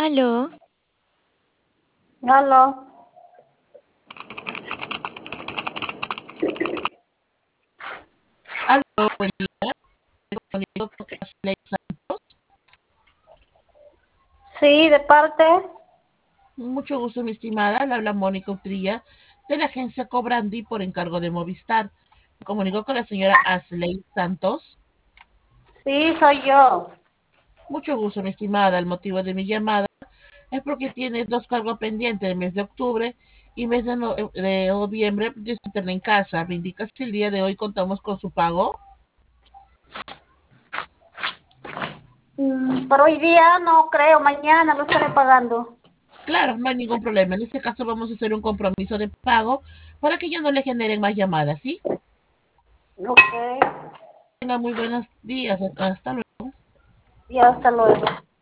Aló, Aló, Aló, buen día. Comunico con Ashley Santos. sí, de parte. Mucho gusto, mi estimada. Le habla Mónica Utrilla de la agencia Cobrandi por encargo de Movistar. Me comunico con la señora Ashley Santos. Sí, soy yo. Mucho gusto, mi estimada. El motivo de mi llamada es porque tiene dos cargos pendientes del mes de octubre y mes de noviembre de su internet en casa. Me indica si el día de hoy contamos con su pago. Pero hoy día no creo, mañana lo estaré pagando. Claro, no hay ningún problema. En este caso vamos a hacer un compromiso de pago para que ya no le generen más llamadas, ¿sí? Ok, Tenga muy buenos días. Hasta luego. y hasta luego.